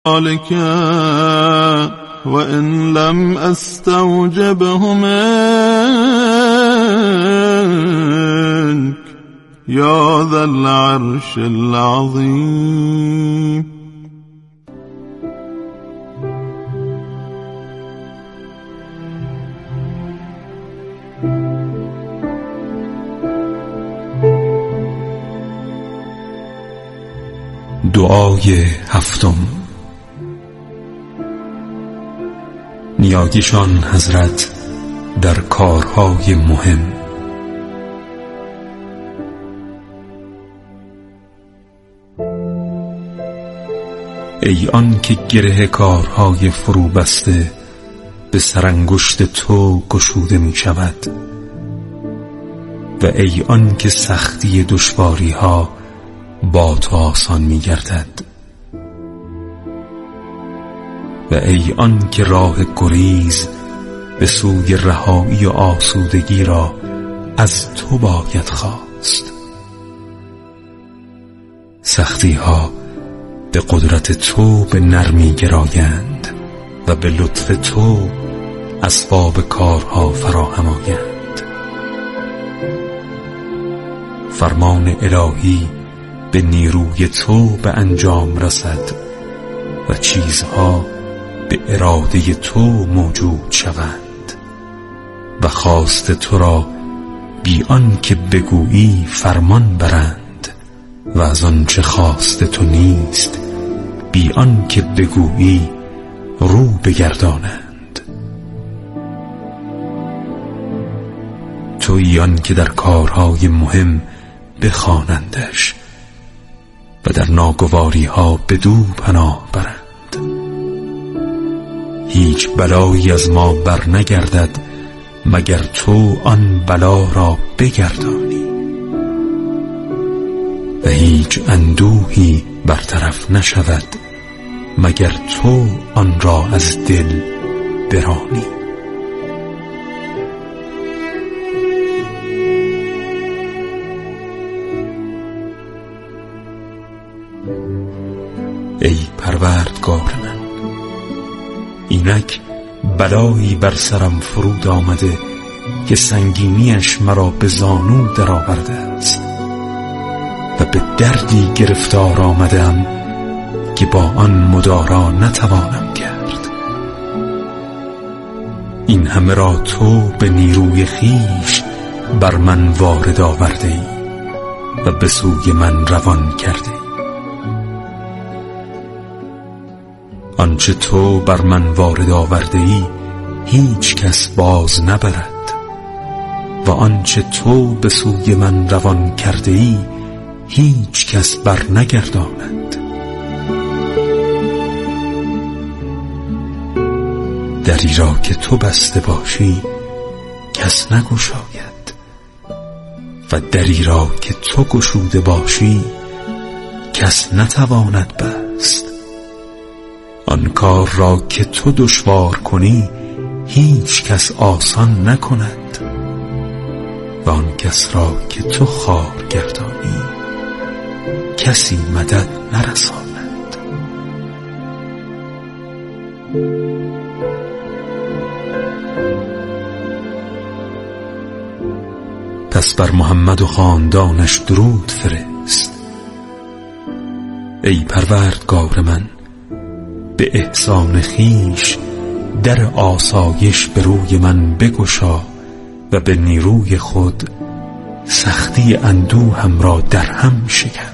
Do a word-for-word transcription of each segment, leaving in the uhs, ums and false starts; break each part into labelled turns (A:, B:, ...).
A: ذلك وإن لم أستوجبه منك يا ذا العرش العظيم.
B: دعای هفتم. نیاگیشان حضرت در کارهای مهم. ای آن که گره کارهای فرو بسته به سرانگشت تو گشوده می شود و ای آن که سختی دشواری ها با تو آسان می گردد و ای آن که راه گریز به سوی رهایی و آسودگی را از تو باید خواست. سختی ها به قدرت تو به نرمی گرایند و به لطف تو اسباب کارها فراهم آیند. فرمان الهی به نیروی تو به انجام رسد و چیزها به اراده تو موجود شوند و خواست تو را بی آن که بگویی فرمان برند و از آنچه خواست تو نیست بی آن که بگویی رو بگردانند. تویی آن که در کارهای مهم بخوانندش و در ناگواری ها بدو پناه برند. هیچ بلایی از ما بر نگردد مگر تو آن بلا را بگردانی و هیچ اندوهی برطرف نشود مگر تو آن را از دل برانی. ای پروردگار من، اینک بلایی بر سرم فرود آمده که سنگینیش مرا به زانو در آورده است و به دردی گرفتار آمدم که با آن مدارا نتوانم کرد. این همه را تو به نیروی خیش بر من وارد آورده ای و به سوی من روان کرده ای. آنچه تو بر من وارد آورده ای هیچ کس باز نبرد و آنچه تو به سوی من روان کرده ای هیچ کس بر نگرداند. دری را که تو بسته باشی کس نگشاید و دری را که تو گشوده باشی کس نتواند بست. آن کار را که تو دشوار کنی هیچ کس آسان نکند و آن کس را که تو خوار گردانی کسی مدد نرساند. پس بر محمد و خاندانش درود فرست. ای پروردگار من، به احسان خیش در آسایش به روی من بگشا و به نیروی خود سختی اندوهم را در هم شکن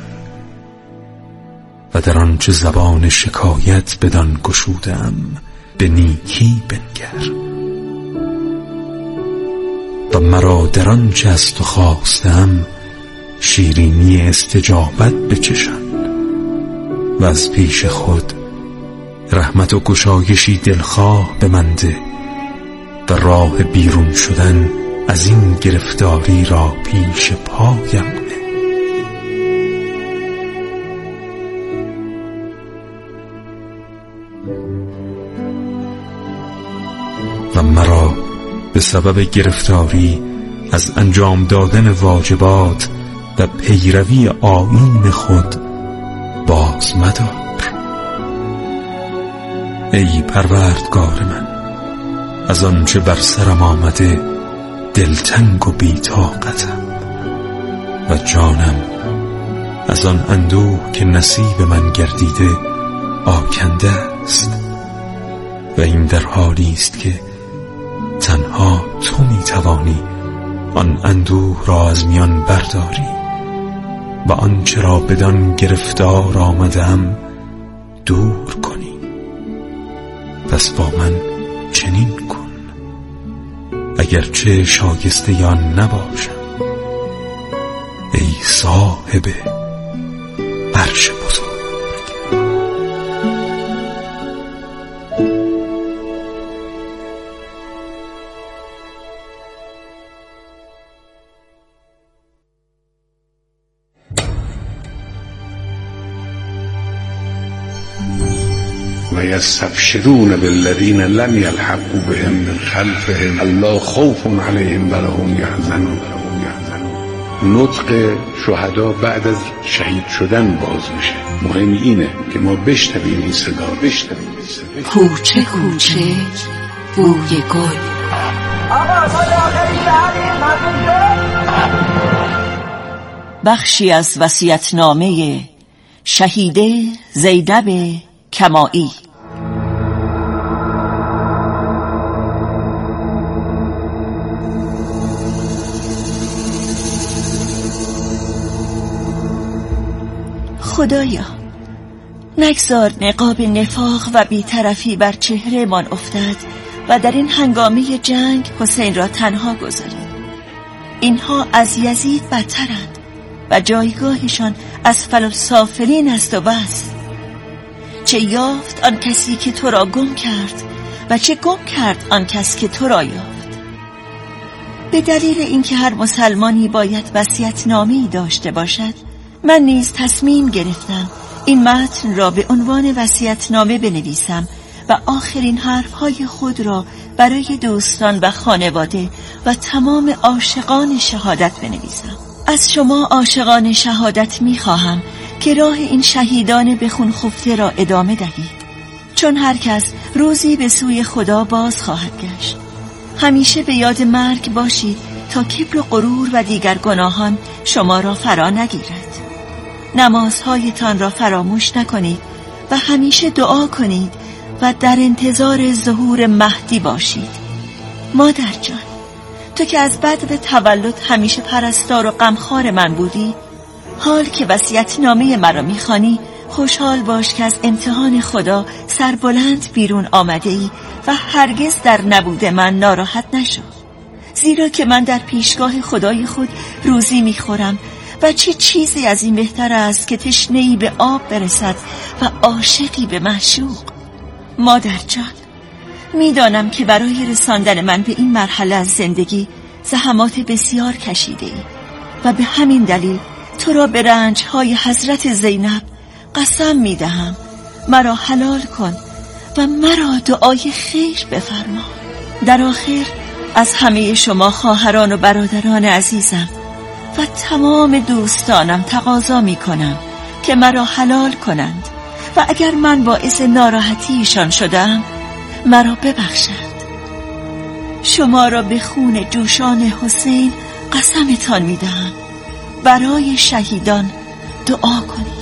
B: و در آنچه زبان شکایت بدان گشودم به نیکی بنگر و مرا در آنچه از تو خواستم شیرینی استجابت بچشان و از پیش خود رحمت و گشایشی دلخواه به من ده و راه بیرون شدن از این گرفتاری را پیش پایم نه و مرا به سبب گرفتاری از انجام دادن واجبات و پیروی آیین خود باز مدار ای پروردگار من، از آنچه بر سرم آمده دلتنگ و بی‌طاقتم و جانم از آن اندوه که نصیب من گردیده آکنده است و این در حالی است که تنها تو می‌توانی آن اندوه را از میان برداری و آنچه را بدان گرفتار آمدم دور کنی. پس با من چنین کن اگرچه شایسته آن نباشم، ای صاحب عرش بزرگ.
C: و یستبشرون بالذین لم یلحقوا بهم من خلفهم الا خوف علیهم ولا هم یحزنون. نطق شهدا بعد از شهید شدن باز میشه. مهم اینه که ما بشنویم این صدا، بشنویم این صدا.
D: کوچه کوچه بوی گل. بخشی از وصیت‌نامه شهیده زینب کمائی. خدایا نگذار نقاب نفاق و بی‌طرفی بر چهره من افتد و در این هنگامه جنگ حسین را تنها گذاری. اینها از یزید بدترند و جایگاهشان از فلسافلین است و بس. چه یافت آن کسی که تو را گم کرد و چه گم کرد آن کس که تو را یافت. به دلیل اینکه هر مسلمانی باید وصیت‌نامه‌ای داشته باشد، من نیز تصمیم گرفتم این متن را به عنوان وصیت‌نامه بنویسم و آخرین حرف‌های خود را برای دوستان و خانواده و تمام عاشقان شهادت بنویسم. از شما عاشقان شهادت می‌خواهم که راه این شهیدان به خون خفته را ادامه دهید، چون هر کس روزی به سوی خدا باز خواهد گشت. همیشه به یاد مرگ باشید تا کبر و غرور و دیگر گناهان شما را فرا نگیرد. نمازهایتان را فراموش نکنید و همیشه دعا کنید و در انتظار ظهور مهدی باشید. مادر جان، تو که از بدو تولد همیشه پرستار و غمخوار من بودی، حال که وصیت‌نامه مرا می‌خوانی خوشحال باش که از امتحان خدا سربلند بیرون آمده ای و هرگز در نبود من ناراحت نشو، زیرا که من در پیشگاه خدای خود روزی می‌خورم و چه چیزی از این بهتر است که تشنه‌ای به آب برسد و عاشقی به معشوق. مادر جان، میدانم که برای رساندن من به این مرحله از زندگی زحمات بسیار کشیده ای و به همین دلیل تو را به رنج‌های حضرت زینب قسم می‌دهم مرا حلال کن و مرا دعای خیر بفرما. در آخر از همه شما خواهران و برادران عزیزم و تمام دوستانم تقاضا می‌کنم که مرا حلال کنند و اگر من باعث ناراحتیشان شدم مرا ببخشند. شما را به خون جوشان حسین قسمتان می‌دهم برای شهیدان دعا کنید.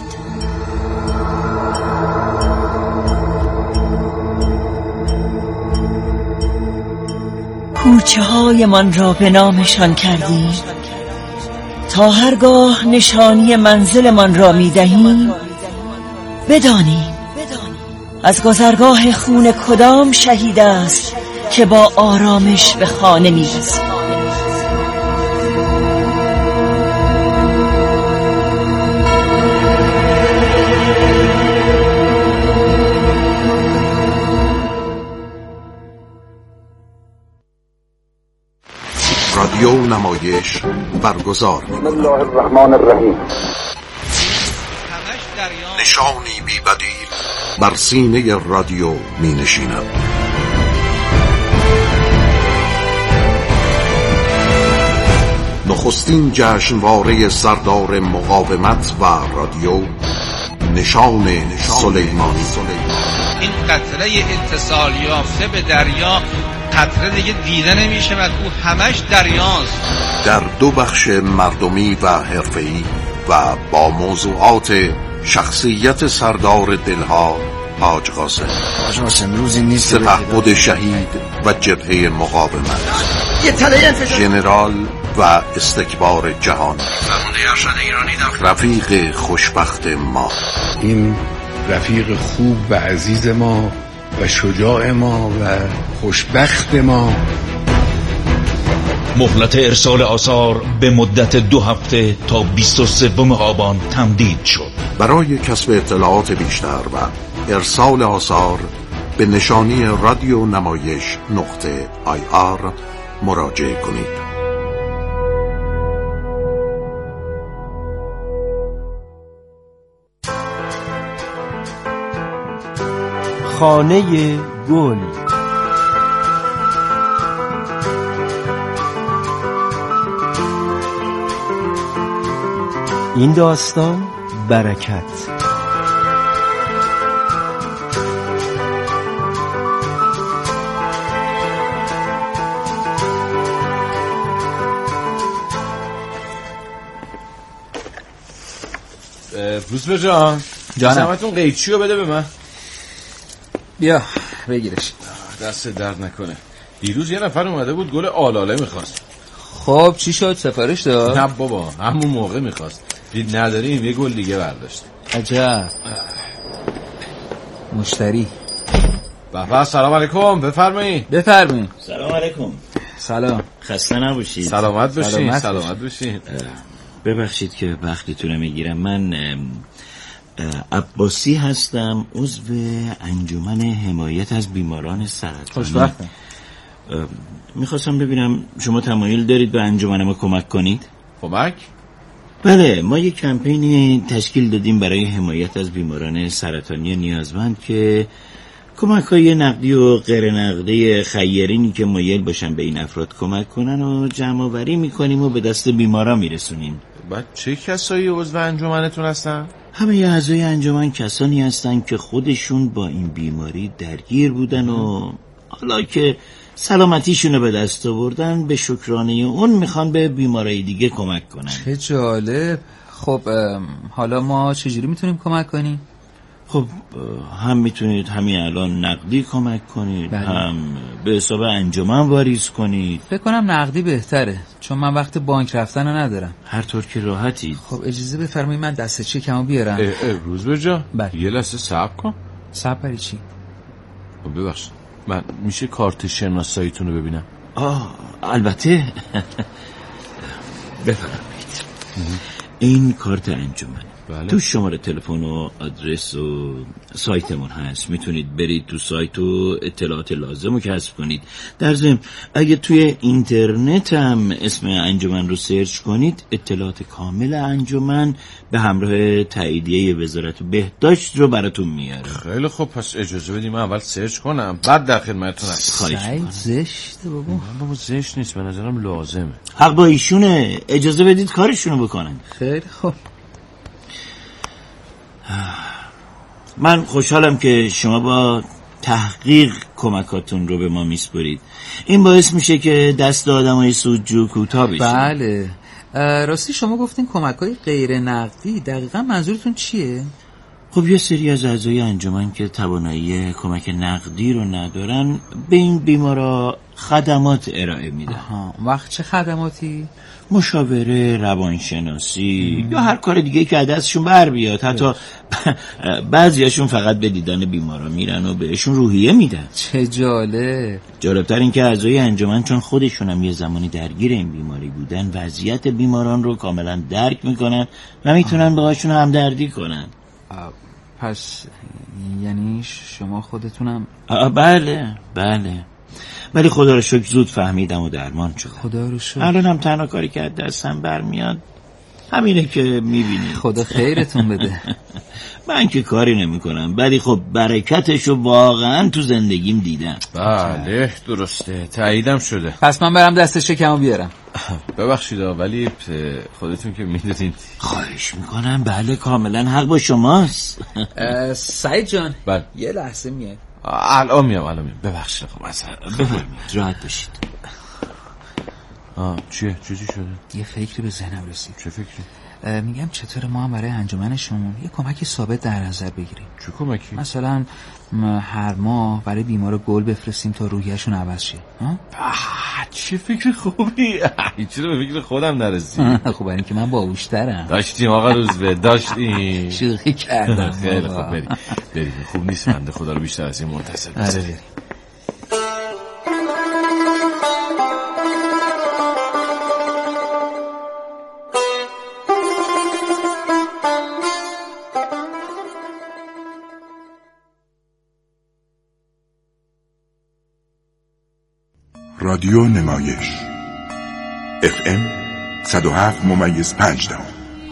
D: کوچه های من را به نامشان کردیم تا هرگاه نشانی منزل من را می دهیم بدانیم از گذرگاه خون کدام شهید است که با آرامش به خانه می رسیم.
E: رادیو نمایش برگزار می
C: بسم الله الرحمن الرحیم.
E: نشانی بی بدیل بر سینه رادیو می نشیند. نخستین جشنواره سردار مقاومت و رادیو، نشان سلیمانی.
F: این قطره اتصال یافته به دریا قطره دیگه دیده نمیشه و تو همش دریاست.
E: در دو بخش مردمی و حرفه‌ای و با موضوعات شخصیت سردار دلها حاج قاسم.
G: حاج قاسم روزی نیست
E: سپهبد شهید و جبهه مقاومت،
G: یه تله انفجار،
E: ژنرال و استکبار جهان،
G: فرمانده ارشد ایرانی در
E: رفیق خوشبخت ما.
C: این رفیق خوب و عزیز ما و شجاع ما و خوشبخت ما.
H: مهلت ارسال آثار به مدت دو هفته تا بیست و سوم آبان تمدید شد.
E: برای کسب اطلاعات بیشتر و ارسال آثار به نشانی رادیو نمایش نقطه آی آر مراجعه کنید.
I: خانه گل. این داستان برکت.
J: روزبه جان، زحمتون قیچیو بده به من.
K: بیا بگیرش.
J: دست درد نکنه. دیروز یه نفر اومده بود گل آلاله میخواست.
K: خب چی شد؟ سفارش داد؟
J: نه بابا، همون موقع میخواست. دید نداریم یه گل دیگه برداشت.
K: عجب. مشتری.
J: بابا سلام علیکم، بفرمایید.
K: بفرمایید.
L: سلام علیکم.
K: سلام.
L: خسته نباشید.
J: سلامت باشین. سلامت باشین.
L: ببخشید که وقتتون رو میگیرم. من عباسی هستم، عضو انجمن حمایت از بیماران سرطانی.
K: خوشبختم.
L: میخواستم ببینم شما تمایل دارید به انجمن ما کمک کنید؟
J: کمک؟
L: بله، ما یک کمپینی تشکیل دادیم برای حمایت از بیماران سرطانی نیازمند که کمک‌های نقدی و غیر نقدی خیرینی که مایل باشن به این افراد کمک کنن و جمع‌آوری میکنیم و به دست بیمارا میرسونیم.
J: بعد چه کسایی عضو انجمنتون هستن؟
L: همه اعضای انجمن کسانی هستن که خودشون با این بیماری درگیر بودن و حالا که سلامتیشونو به دست آوردن به شکرانه اون میخوان به بیمارای دیگه کمک کنن.
K: چه جالب. خب حالا ما چجوری میتونیم کمک کنیم؟
L: خب هم میتونید همین الان نقدی کمک کنید، بله. هم به حساب انجمن واریز کنید.
K: فکر کنم نقدی بهتره چون من وقت بانک رفتن رو ندارم.
L: هر طور که راحتید.
K: خب اجازه بفرمایید من دسته چکمو بیارم.
J: روزبه جان،
K: بله.
J: یه لحظه صبر کن.
K: صبر برای چی؟
J: خب ببخشید، من میشه کارت شناساییتون رو ببینم؟
L: آه البته. بفرمایید. این کارت انجمنه. بله. تو شماره تلفن و آدرس و سایتمون هست، میتونید برید تو سایت و اطلاعات لازم رو کسب کنید. در ضمن اگه توی اینترنت هم اسم انجمن رو سرچ کنید اطلاعات کامل انجمن به همراه تاییدیه وزارت بهداشت رو براتون میاره.
J: خیلی خوب، پس اجازه بدید من اول سرچ کنم بعد در خدمتتون هستم.
K: خواهش می‌کنم. زشته بابا.
J: بابا زشت نیست، به نظرم لازمه.
L: حق با ایشونه، اجازه بدید کارشونو بکنن.
K: خیلی خوب.
L: من خوشحالم که شما با تحقیق کمکاتون رو به ما میسپرید. این باعث میشه که دست آدمای سودجو کوتاه بشه.
K: بله. راستی شما گفتین کمک‌های غیر نقدی، دقیقاً منظورتون چیه؟
L: خب یه سری از اعضای انجمن که توانایی کمک نقدی رو ندارن به این بیمارا خدمات ارائه میدن.
K: آها، وقت چه خدماتی؟
L: مشاوره، روانشناسی یا هر کار دیگه که دستشون بر بیاد. حتی بعضیاشون فقط به دیدن بیمارا میرن و بهشون روحیه میدن.
K: چه جالب.
L: جالبتر این که اعضای انجمن چون خودشون هم یه زمانی درگیر این بیماری بودن وضعیت بیماران رو کاملا درک میکنن و میتونن باهاشون همدردی کنن.
K: پس یعنی شما خودتونم؟
L: بله بله، ولی خدا رو شکر زود فهمیدم و درمان شدم.
K: خدا رو شکر.
L: الان هم تنها کاری که از دستم برمیاد همینه که میبینی.
K: خدا خیرتون بده.
L: من که کاری نمی کنم، ولی خب برکتشو واقعا تو زندگیم دیدم.
J: بله درسته، تاییدم شده.
K: پس من برم دست شکمو بیارم.
J: ببخشید ولی خودتون که میدونید.
L: خواهش میکنم. بله کاملا حق با شماست.
K: سعید جان
J: بله.
K: یه لحظه میاد.
J: الان میام الان میام. ببخشید خب اصلا
L: بفرمایید راحت باشید.
J: آه چیه چیزی شده؟
K: یه فکری به ذهنم رسید.
J: چه فکری؟
K: میگم چطور ما هم برای انجمنشون یه کمکی ثابت در نظر بگیریم.
J: چه کمکی؟
K: مثلا هر ماه برای بیمارا گل بفرستیم تا روحیه‌شون عوض شه.
J: چه فکر خوبی. چرا به فکر خودم نرسید؟
K: خب برای اینکه من باهوش‌ترم.
J: داشتیم آقا روزبه داشتیم.
K: شوخی کردم.
J: خیلی خوب بریم بریم. خوب نیست بنده خدا رو بیشتر از این منتظر بذاریم.
M: رادیو نمایش اف ام صد و هفت ممیز پنج دهم.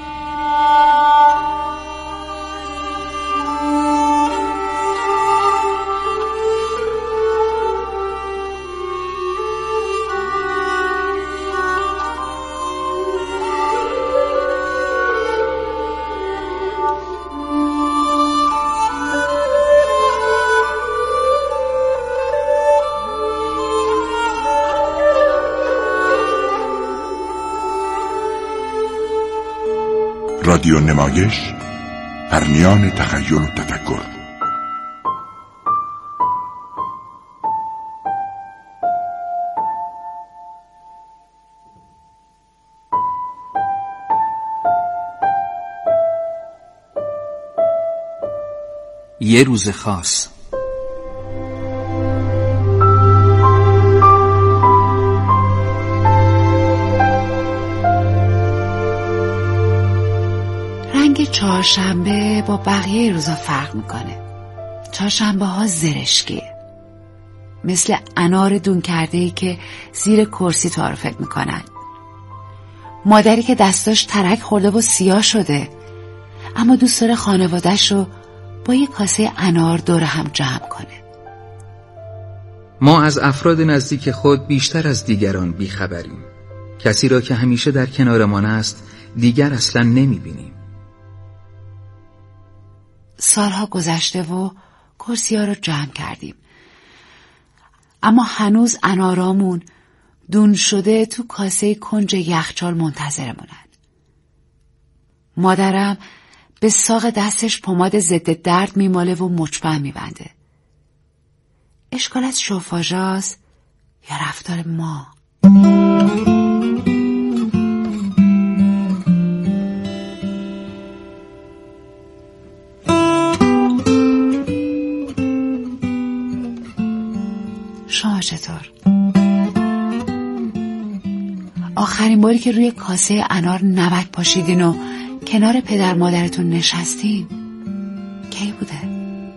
M: رادیو نمایش در میان تخیل و تفکر.
K: یه روز خاص.
N: رنگ چهارشنبه با بقیه روزا فرق میکنه. چهارشنبه ها زرشکیه، مثل انار دون کرده‌ای که زیر کرسی تو رو فکر میکنن. مادری که دستاش ترک خورده و سیاه شده، اما دوست داره خانواده‌ش رو با یه کاسه انار دور هم جمع کنه.
K: ما از افراد نزدیک خود بیشتر از دیگران بیخبریم. کسی را که همیشه در کنارمان است دیگر اصلا نمیبینیم.
N: سالها گذشته و کرسی ها رو جمع کردیم، اما هنوز انارامون دون شده تو کاسه کنج یخچال منتظرمونن. مادرم به ساق دستش پماد ضد درد میماله و مچبند میبنده. اشکال از شوفاژاست یا رفتار ما؟ شما چطور؟ آخرین باری که روی کاسه انار نمک پاشیدین و کنار پدر مادرتون نشستین کی بوده؟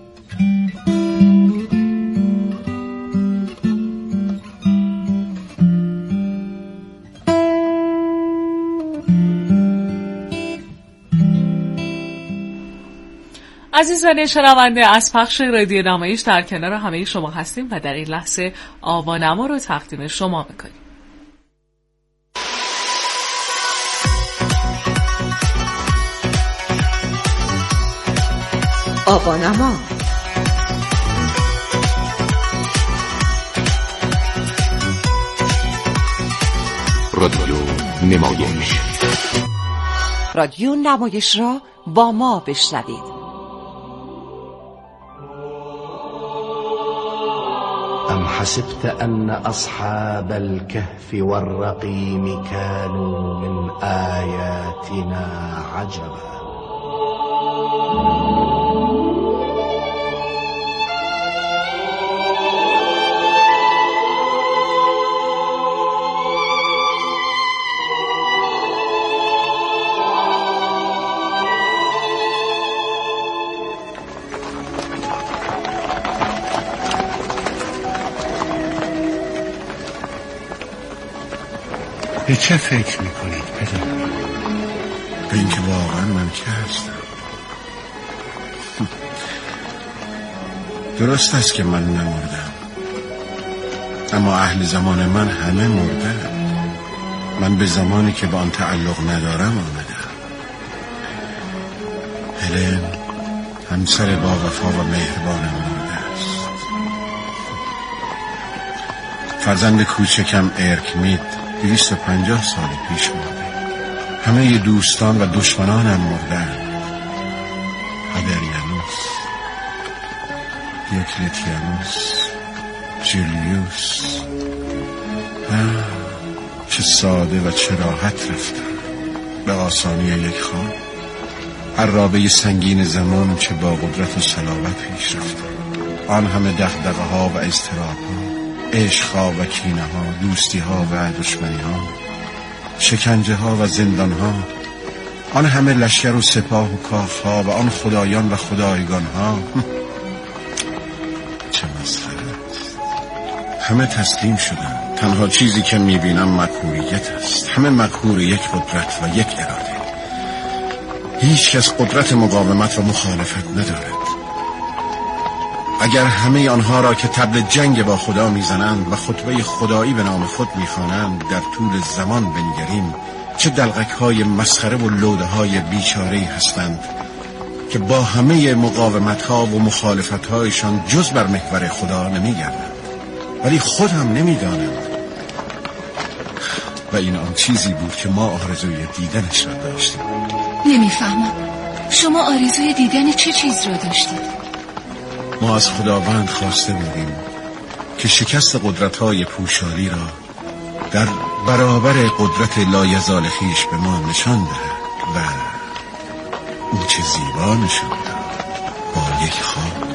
O: عزیزان شنونده، از پخش رادیو نمایش در کنار همه شما هستیم و در این لحظه آوانما رو تقدیم شما میکنیم.
P: آوانما
M: رادیو نمایش.
P: رادیو نمایش را با ما بشنوید.
Q: أم حسبت أن أصحاب الكهف والرقيم كانوا من آياتنا عجبا.
C: به چه فکر میکنید پدر؟ اینکه واقعا من که هستم. درست است که من نمردم، اما اهل زمان من همه مرده. من به زمانی که به آن تعلق ندارم آمدم. هلن همسر با وفا و مهربانم مرده است. فرزند کوچکم ارکمید دویست و پنجاه سال پیش مرده. همه دوستان و دشمنانم مردن. هادریانوس، دیوکلتیانوس، جولیوس. چه ساده و چه راحت رفتم به آسانی یک خواب. عرابه سنگین زمان چه با قدرت و صلابت پیش رفتم. آن همه دغدغه ها و اضطراب ها، عشق ها و کینه ها، دوستی ها و دشمنی ها، شکنجه ها و زندان ها، آن همه لشکر و سپاه و کاخ ها و آن خدایان و خدایگان ها. چه مسخره است. همه تسلیم شدن. تنها چیزی که میبینم مکروریت است. همه مکرور یک قدرت و یک اراده. هیچ کس قدرت مقاومت و مخالفت ندارد. اگر همه آنها را که طبل جنگ با خدا میزنند و خطبه خدایی به نام خود میخوانند در طول زمان بنگریم، چه دلغک های مسخره و لوده های بیچاره‌ای هستند که با همه مقاومت ها و مخالفت هایشان جز بر محور خدا نمیگردند. ولی خودم نمیدانم. و این آن چیزی بود که ما آرزوی دیدنش را داشتیم.
R: نمیفهمم شما آرزوی دیدن چه چیز را داشتید؟
C: ما از خداوند خواسته بودیم که شکست قدرت‌های پوشالی را در برابر قدرت لایزال خویش به ما نشان دهد. و او چه زیبا نشان داد با یک خواب.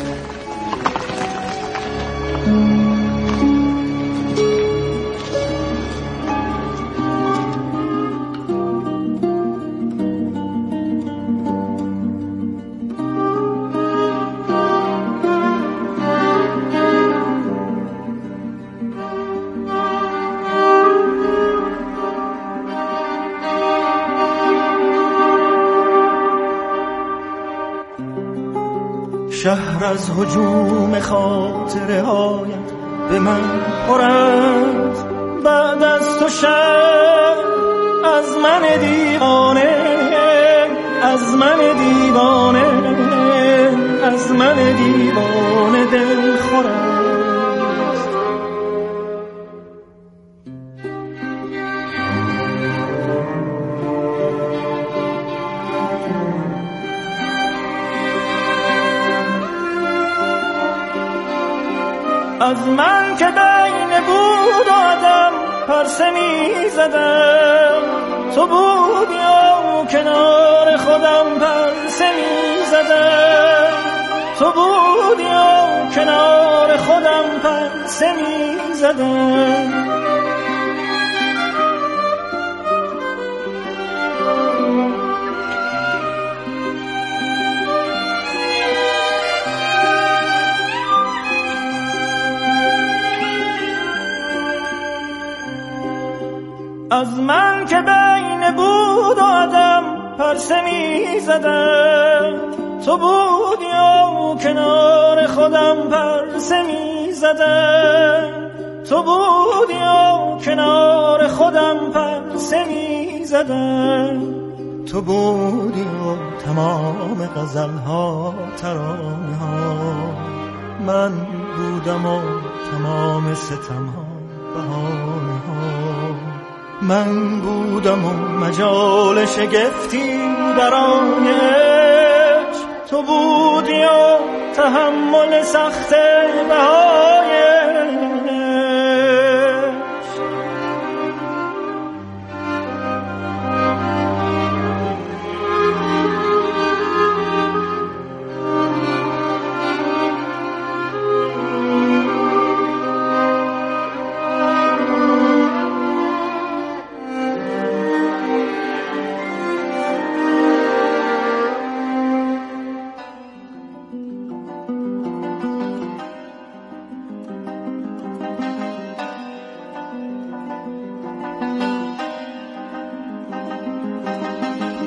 S: شهر از هجوم خاطره هایت به من پر است. بعد از تو شهر از من دیوانه، از من دیوانه، از من دیوانه دل خور است. از من که بین بود آدم پرسه می زدم، تو بودی و کنار خودم پرسه می زدم، تو بودی و کنار خودم پرسه می زدم. از من که بین بود آدم پرسه می زدم، تو بودی و کنار خودم پرسه می زدم، تو بودی و کنار خودم پرسه می زدم، تو بودی و تمام غزل‌ها ترانه ها، من بودم و تمام ستم‌ها بهانه ها، من بودم و مجال شگفتی برای عشق، تو بودی و تحمل سخت بهای عشق.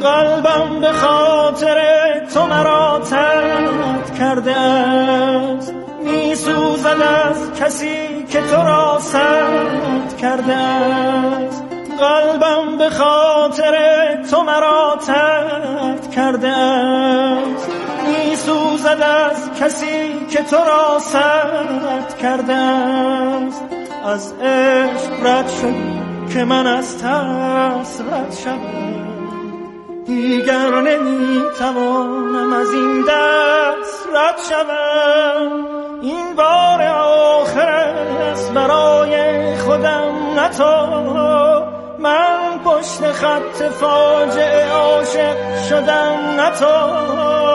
S: قلبم به خاطر تو مرا ترد کرده است، می سوزد از کسی که تو را سرد کرده است. قلبم به خاطر تو مرا ترد کرده است، می سوزد از کسی که تو را سرد کرده است. از عشق رد شدی که من از ترس رد شدم، دیگر نمیتوانم از این دست رد شدم. این بار آخر است برای خودم، نه تو. من پشت خط فاجعه عاشق شدم، نه تو.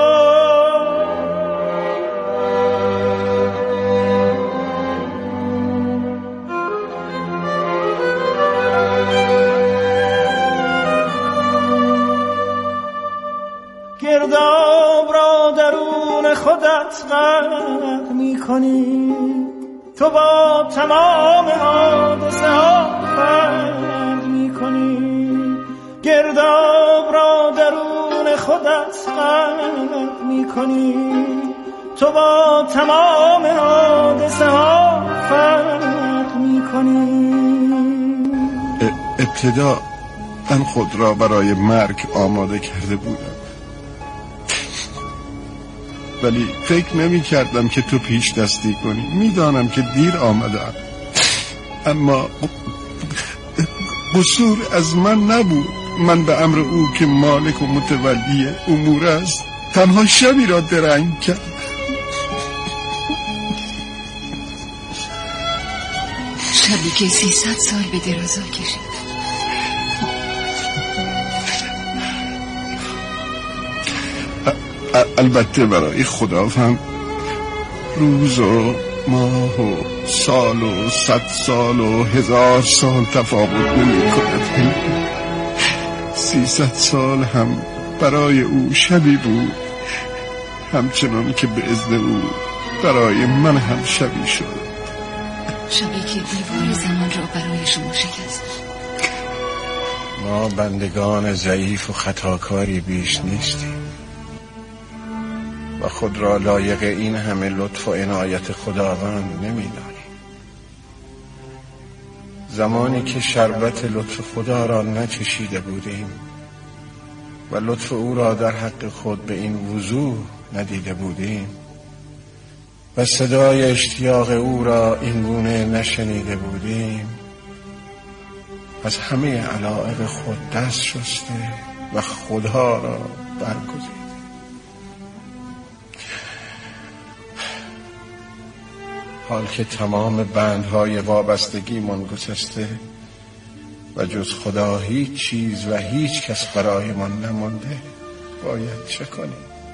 S: گرداب را درون خودت غرق می کنی، تو با تمام حادثه ها فرق می کنی. گرداب را درون خودت غرق می کنی، تو با تمام حادثه ها فرق می کنی.
C: ابتدا من خود را برای مرگ آماده کرده بودم، ولی فکر نمی کردم که تو پیش دستی کنی. می دانم که دیر آمدم، اما قصور از من نبود. من به امر او که مالک و متولی امور است تنها شبی را درنگ کرد.
R: شبی که سیصد سال به درازا کشید.
C: البته برای خدا هم روز و ماه و سال و صد سال و هزار سال تفاوت نمی کند. سیصد سال هم برای او شبی بود، همچنان که به اذن او برای من هم شبی شد.
R: شبی که دیوار زمان را برای شما شکست.
C: ما بندگان ضعیف و خطاکاری بیش نیستیم و خود را لایق این همه لطف و عنایت خداوند نمی‌دانیم. زمانی که شربت لطف خدا را نچشیده بودیم و لطف او را در حق خود به این وضوح ندیده بودیم و صدای اشتیاق او را این گونه نشنیده بودیم، از همه علایق خود دست شسته و خدا را برگزیده. حال که تمام بندهای وابستگی من گسسته و جز خدا هیچ چیز و هیچ کس برای من نمانده، باید چه کنیم؟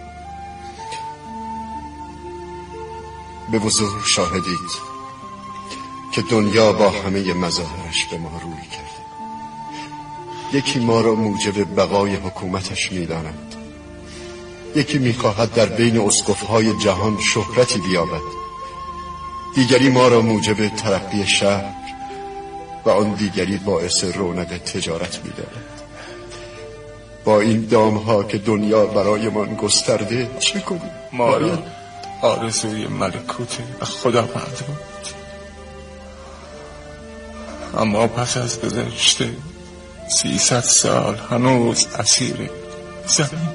E: به وضوح شاهدید که دنیا با همه مظاهرش به ما روی کرده. یکی ما را موجب بقای حکومتش می‌داند، یکی می‌خواهد در بین اسقف‌های جهان شهرتی بیابد، دیگری ما را موجب ترقی شهر و آن دیگری باعث رونق تجارت می‌داند. با این دام‌ها که دنیا برای من گسترده چه کنیم؟
A: ما را آرزوی ملکوت و خداوند بود، اما پس از گذشت سیصد سال هنوز اسیر زمین.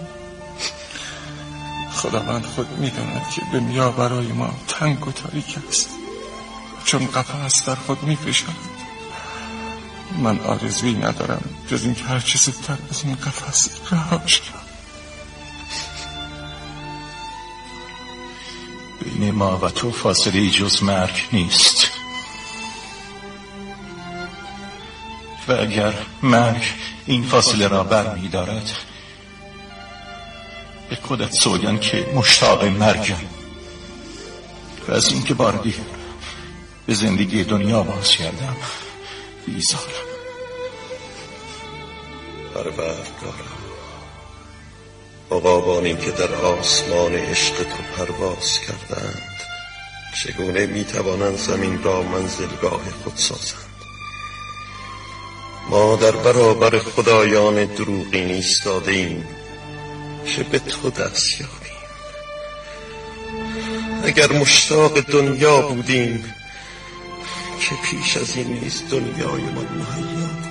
A: خداوند خود می‌داند که دنیا برای ما تنگ و تاریک است، چون قفس در خود می‌فشارد. من آرزویی ندارم جز این که هر چه زودتر از این قفس رها شوم.
H: بین ما و تو فاصله جز مرگ نیست، و اگر مرگ این فاصله را بر می دارد، به خودت سوگند که مشتاق مرگم و از این که بار دیگر به زندگی دنیا باز کردم بیزارم.
E: پروردگارم، عقابانی که در آسمان عشق تو پرواز کردند چگونه میتوانند زمین را منزلگاه خود سازند؟ ما در برابر خدایان دروغین ایستاده ایم که به تو دست یابیم. اگر مشتاق دنیا بودیم که پیش از این نیز دنیای ما مهیا بود.